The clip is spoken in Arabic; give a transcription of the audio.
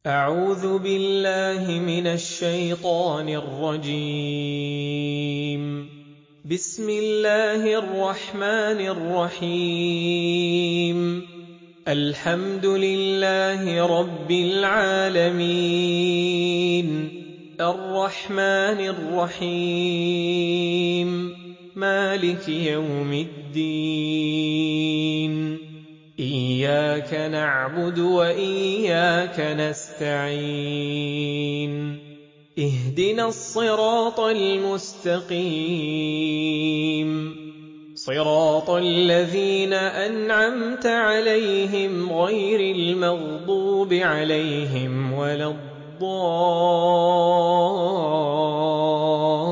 أعوذ بالله من الشيطان الرجيم. بسم الله الرحمن الرحيم. الحمد لله رب العالمين، الرحمن الرحيم، مالك يوم الدين. إياك نعبد وإياك نستعين. اهدنا الصراط المستقيم، صراط الذين أنعمت عليهم غير المغضوب عليهم ولا الضالين.